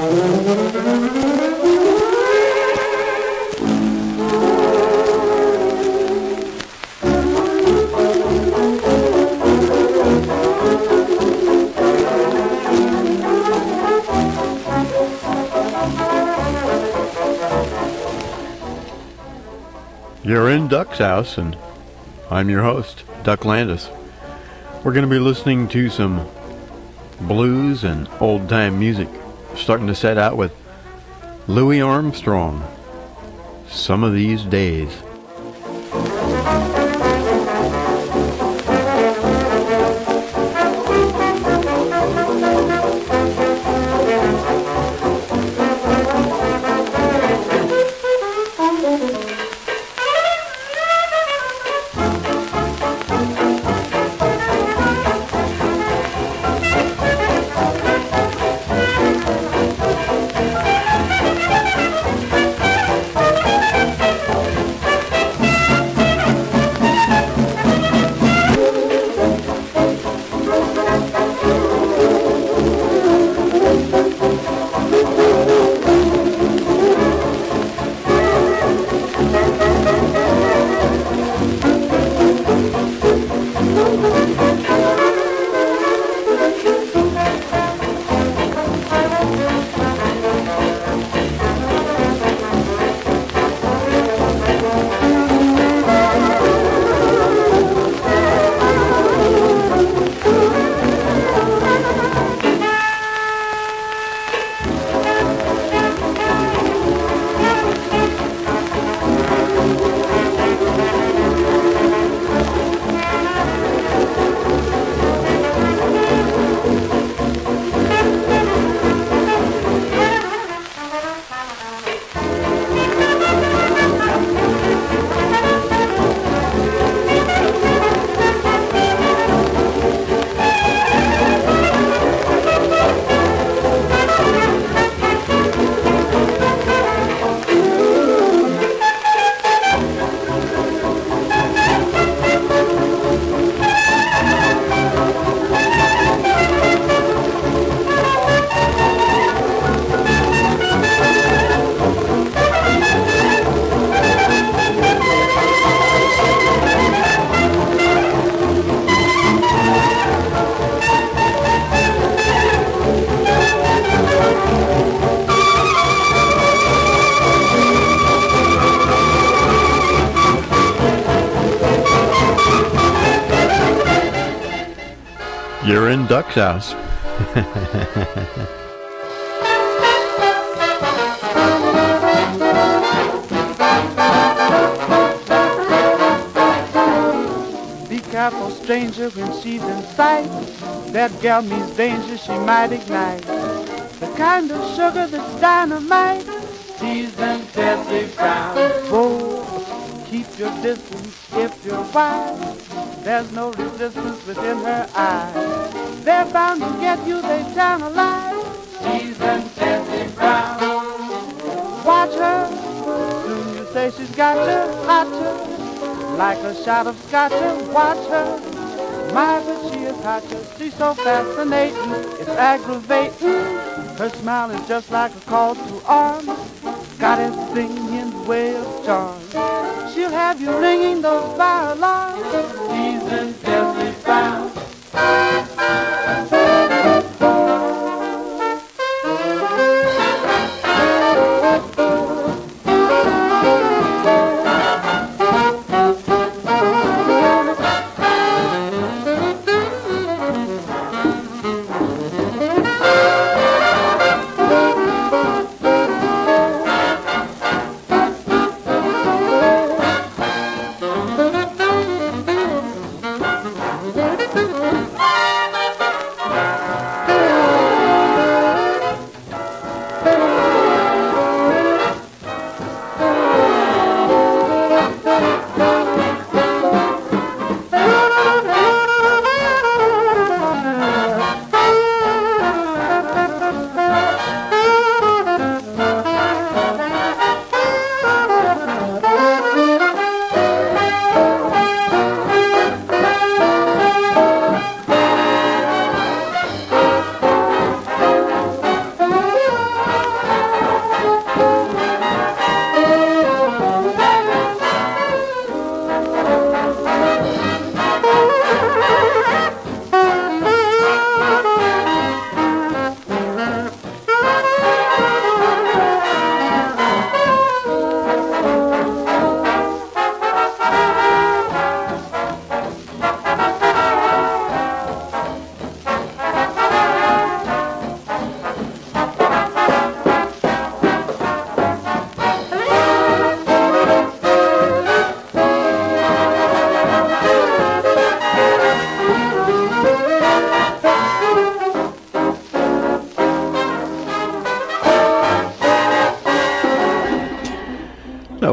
You're in Duck's house, and I'm your host, Duck Landis. We're going to be listening to some blues and old-time music, starting to set out with Louis Armstrong, Some of These Days. You're in Duck's house. Be careful, stranger, when she's in sight. That gal means danger, she might ignite. The kind of sugar that's dynamite. Seasoned Tessie Brown. Whoa, keep your distance if you're wise. There's no resistance within her eyes. They're bound to get you, they tantalize. Seasoned Tessie Brown. Watch her, soon you say she's got you, hot you, like a shot of scotch. Watch her, my, but she is hot. She's so fascinating, it's aggravating. Her smile is just like a call to arms. Got a singing way of charm. She'll have you ringing those fire alarms. Seasoned Tessie Brown.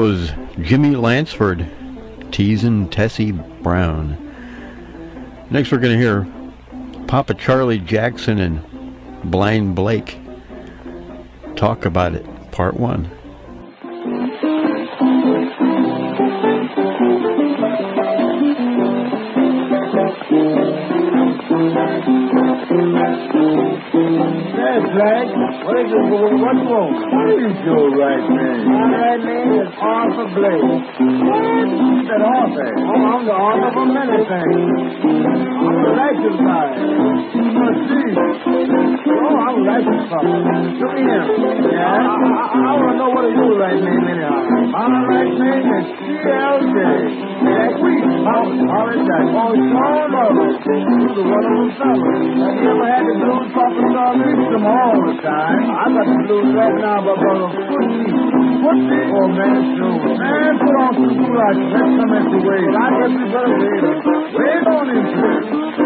was Jimmy Lansford, teasing Tessie Brown. Next we're going to hear Papa Charlie Jackson and Blind Blake, Talk About It, Part 1. Yes, Flag. What is it? What's wrong? What is your right name? My right name is Arthur Blake. What? You said Arthur. Oh, I'm the author of many things. I'm a righteous guy. You must see. Oh, I'm a righteous fellow. Look here. Yeah? I want to know what is your right name anyhow. My right name is C.L.J. Jack Reed. How is that? Oh, Sean Lovell. You're the one of them fellas. Have you ever had the blues popping on me? Them all the time. I got the blues right now, but brother, Footsie. Oh, man, soon. Man, put on some goulash. Let's come at the way. I guess we better wait on into it.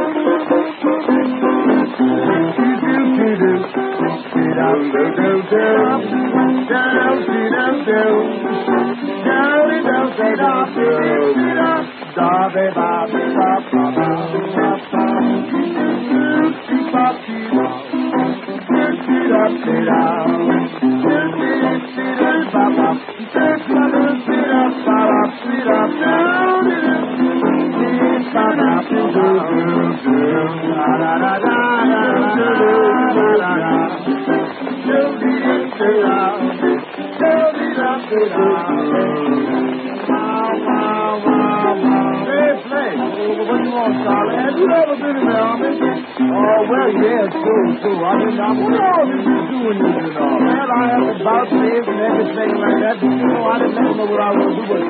Have you ever been in the army? Oh, well, yes, true. I mean, what all did you do in this and all? Well, I had the bout days and everything like that, but you know, I didn't know what I was doing. Well,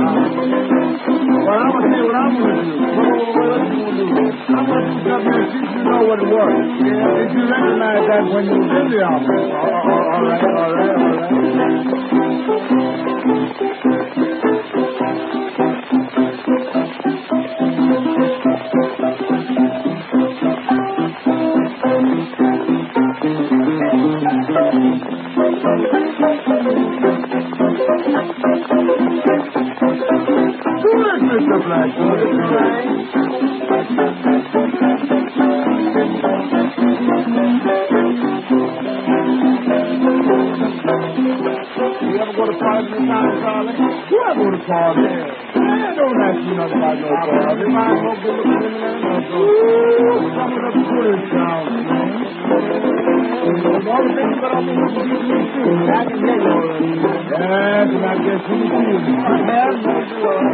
I'm going to tell you what I'm going to do. What you going to do? I'm going to do something that you know what it was. Yeah, did you recognize that when you was in the army? All right. Mr. Black, you ever go to parties in town, Charlie? You ever go to parties? Man, don't ask me nothing about no parties. If I go good looking in there, some of the good in town. The only thing you got on me is to give me too. I can get you already. Yes, and I guess you can see me. I have no joy.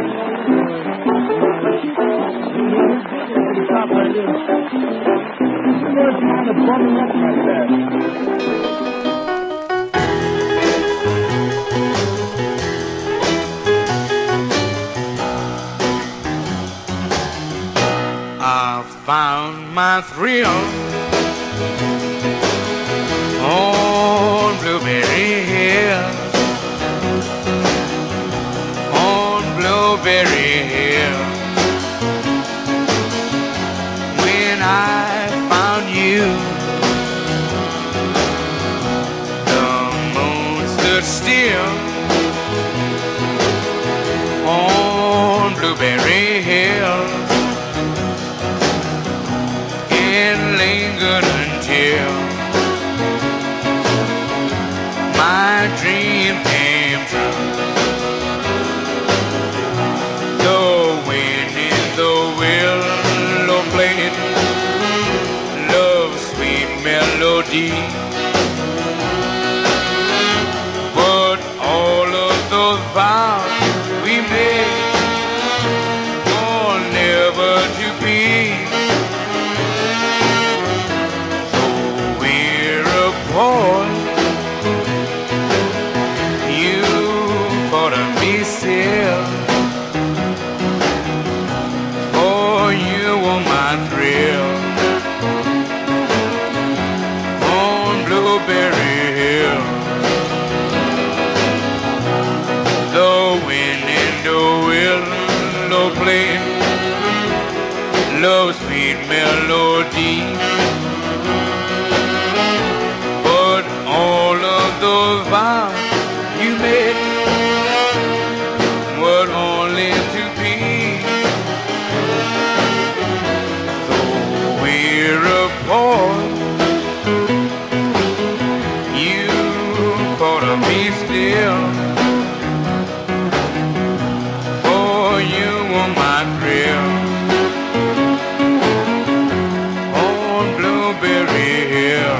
Stop right there. You know it's kind of bumming up like that. I found my thrill on Blueberry Hill, on Blueberry Hill. When I found you, the moon stood still on Blueberry Hill. And lingered until my dream came true. The wind in the willow played love's sweet melody, but all of those vows we made were never to be. Boy, you thought of me still. Oh, you were my thrill on boy, you thought of me still. Oh, you were my thrill on Blueberry Hill.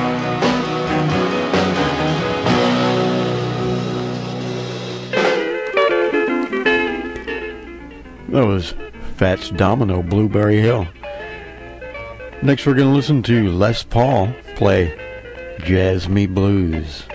That was Fats Domino, Blueberry Hill. Next we're going to listen to Les Paul play Jazz Me Blues.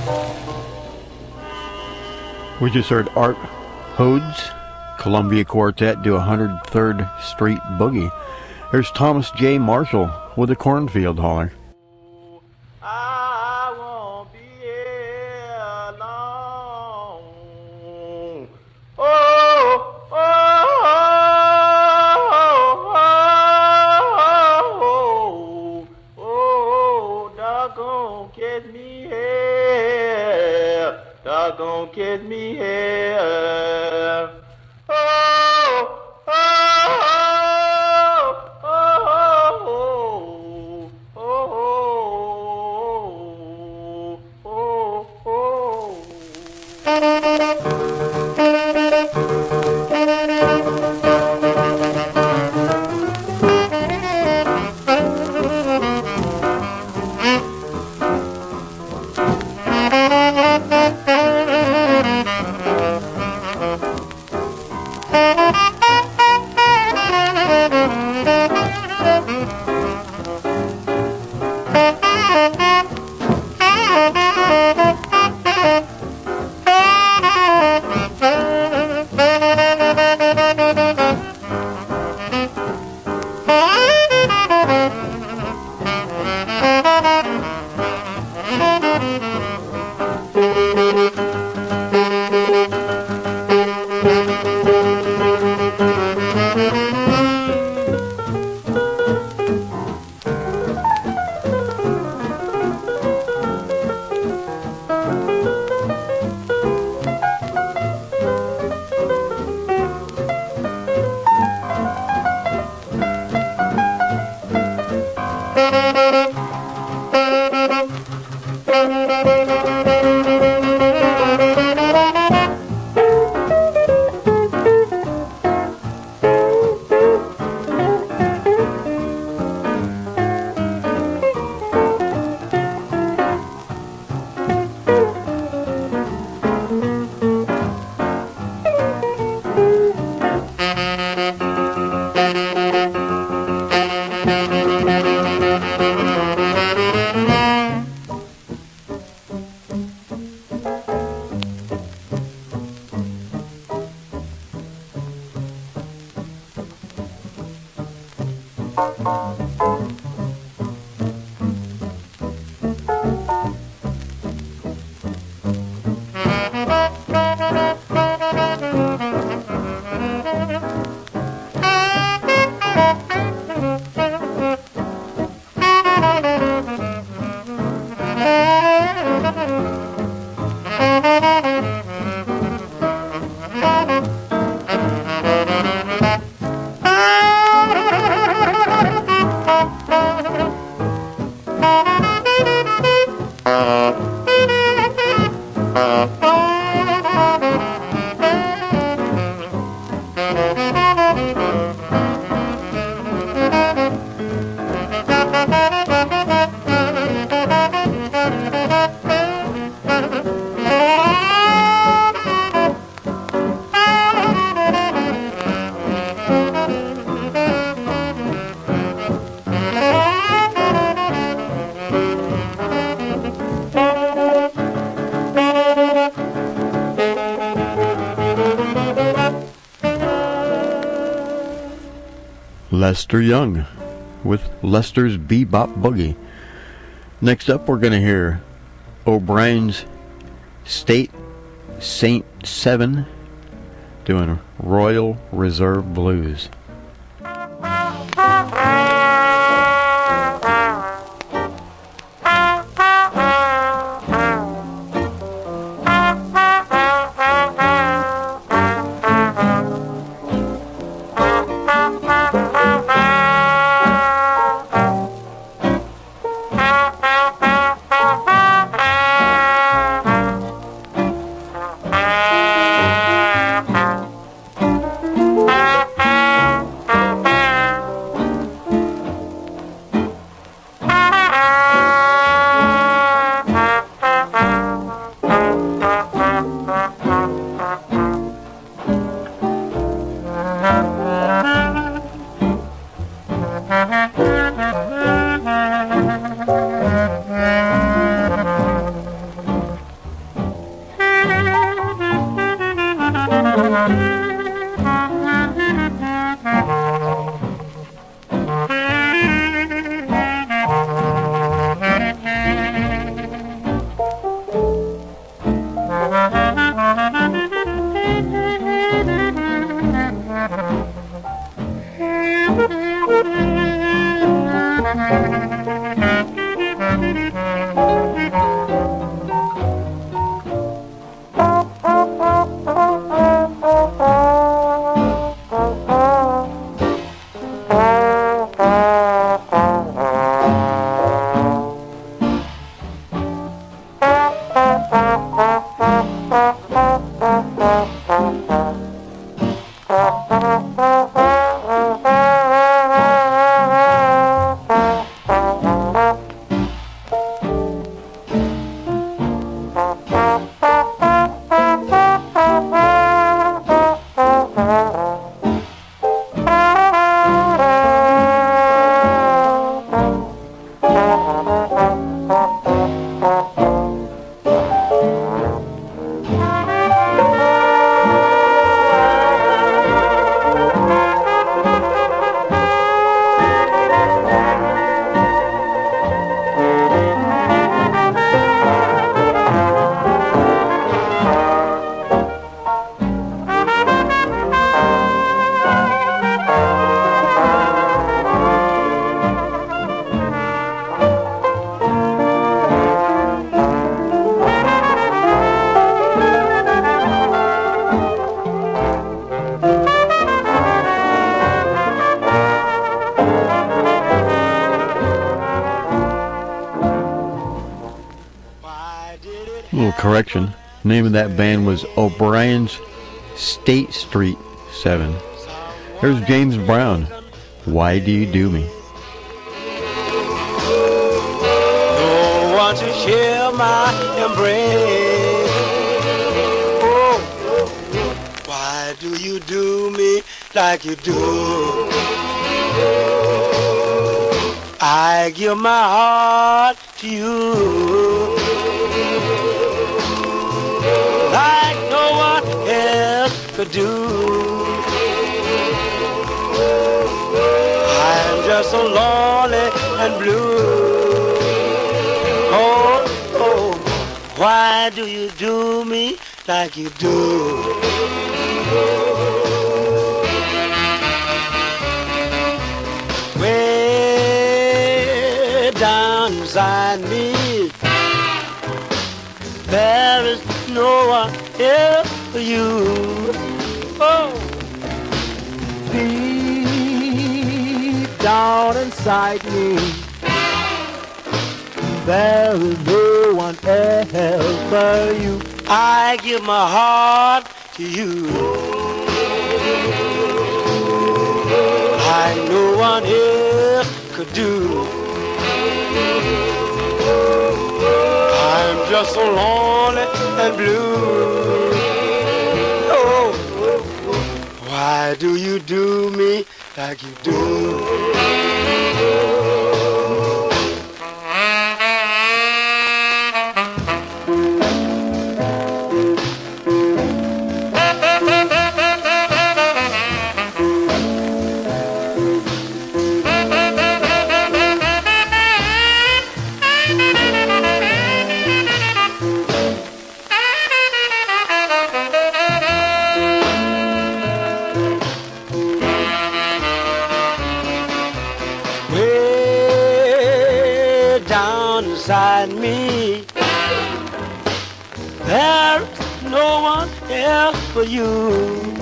We just heard Art Hodes, Columbia Quartet, do 103rd Street Boogie. There's Thomas J. Marshall with a Cornfield Holler. I won't be here long. Oh, oh, oh, oh, oh, doggone kiss me here, doggone kiss me here. Oh, oh, oh, oh, oh, Lester Young with Lester's Bebop Boogie. Next up, we're going to hear O'Brien's State Saint 7 doing Royal Reserve Blues. little correction. The name of that band was O'Brien's State Street 7. There's James Brown. Why Do You Do Me? No one to share my embrace. Oh, why do you do me like you do? I give my heart to you like no one else could do. I'm just so lonely and blue. Oh, oh, why do you do me like you do? Way down inside me, there is no one else for you. Oh, Deep down inside me, there is no one else but you. I give my heart to you. Like no one else could do. I'm just so lonely and blue. Oh, why do you do me like you do? Inside me, there's no one else for you.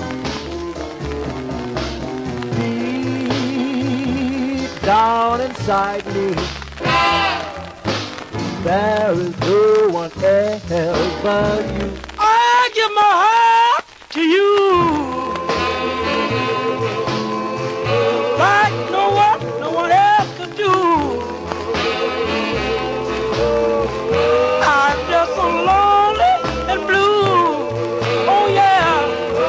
Deep down inside me, there is no one else but you. I give my heart to you, like no one else could do. I'm just so lonely and blue. Oh yeah.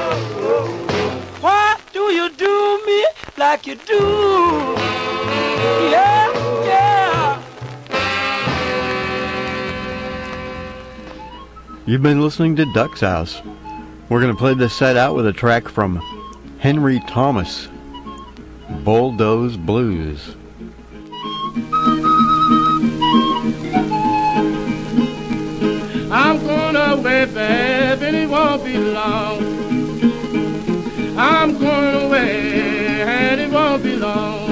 Why do you do me like you do? Yeah, yeah. You've been listening to Duck's House. We're going to play this set out with a track from Henry Thomas, Bulldoze Blues. I'm going away, babe, and it won't be long. I'm going away, and it won't be long.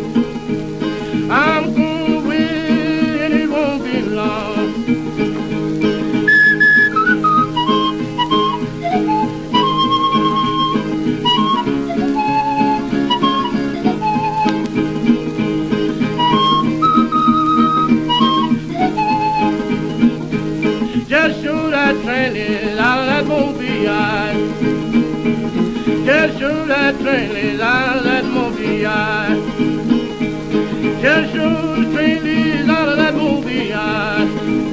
I'm going away, and it won't be long. Just shoot that train is out of that movie eye. Just shoot that train is out of that movie eye. Just shoot the train is out of that movie eye.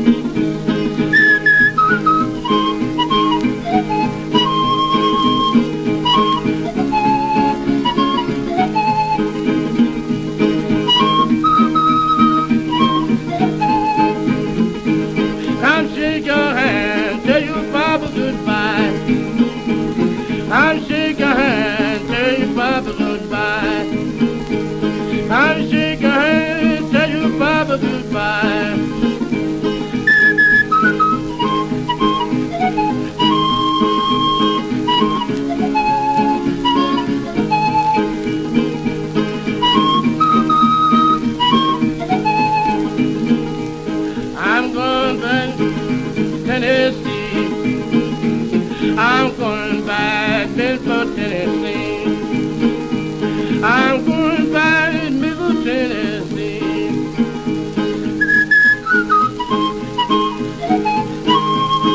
Come shake your hand, tell your papa goodbye. Come shake your hand, tell your papa goodbye. Come shake your hand, tell your papa goodbye. I'm going back to Tennessee. I'm going back to Memphis, Tennessee. I'm going back to Memphis, Tennessee.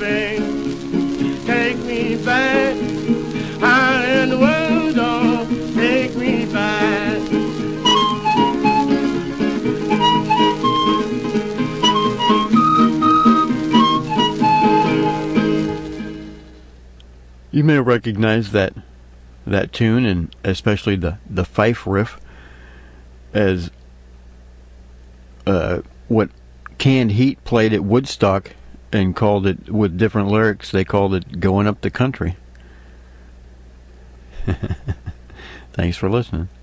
swing. Take me back. How in the world don't take me back? You may recognize that tune, and especially the fife riff, as what Canned Heat played at Woodstock and called it, with different lyrics, they called it Going Up the Country. Thanks for listening.